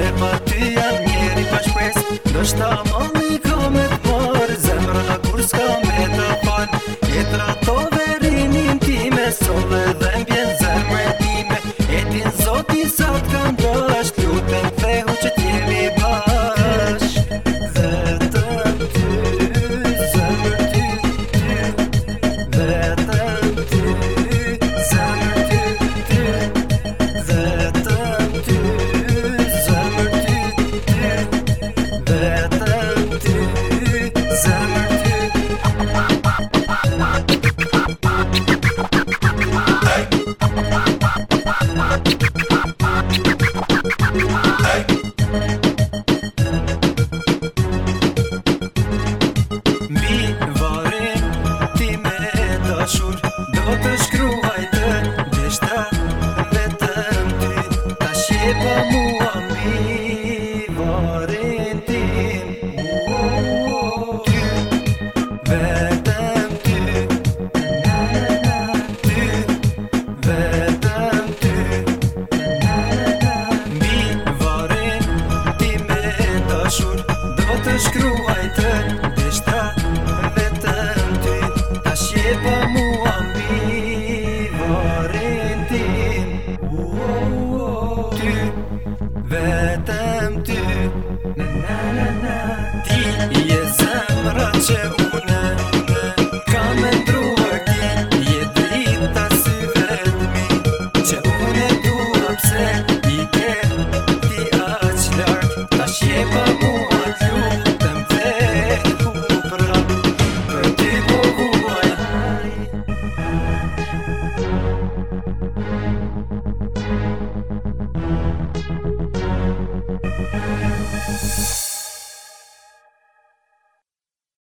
pa ty jam njeri pa shpres Do shta mali ka me t'mar Zemra kur s'ka me të fal Jetra to verinin time Sove dhe mbjen zemre time E din zoti sa t'kam dash Lutem thehu që t'jemi bash Vetëm ty, zemër ty, ty Vetëm ty, zemër ty, ty Vetëm ty, zemër ty, ty Vetëm ty, zemër ty Hey!